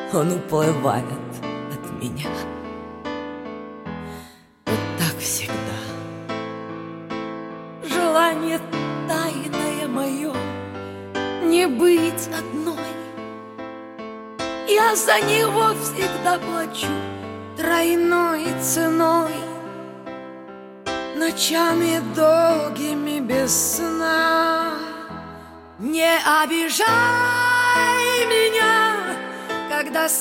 он уплывает от меня. Вот так всегда. Желание тайное мое не быть одной. Я за него всегда плачу тройной ценой, ночами долгими без сна. Не обижай меня, когда